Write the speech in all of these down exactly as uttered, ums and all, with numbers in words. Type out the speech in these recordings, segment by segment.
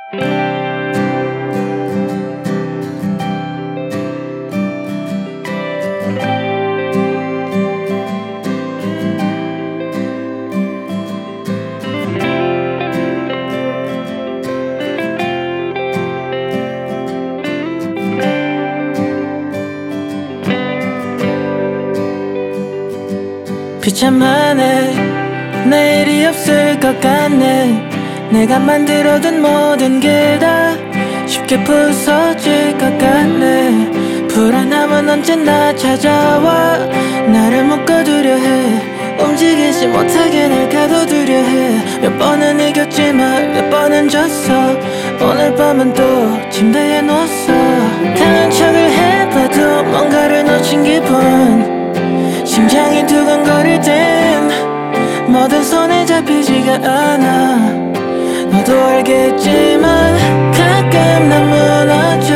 비참하네, 내일이 없을 것 같네. 내가 만들어둔 모든 게 다 쉽게 부서질 것 같네. 불안함은 언제나 찾아와 나를 묶어두려 해. 움직이지 못하게 날 가둬두려 해. 몇 번은 이겼지만 몇 번은 졌어. 오늘 밤은 또 침대에 누웠어. 강한 척을 해봐도 뭔가를 놓친 기분. 심장이 두근거릴 땐 뭐든 손에 잡히지가 않아. 너도 알겠지만 가끔 난 무너져.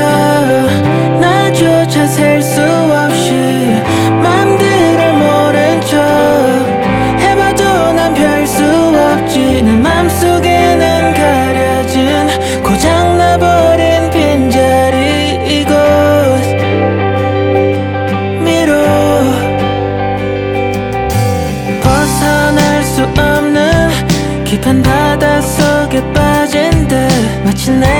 나조차 셀 수 없이 맘들을 모른 척 해봐도 난 별 수 없지. 내 맘속에는 가려진 고장나버린 빈자리 이곳 미로 벗어날 수 없는 깊은 바다 속에 빠진 듯 마치 내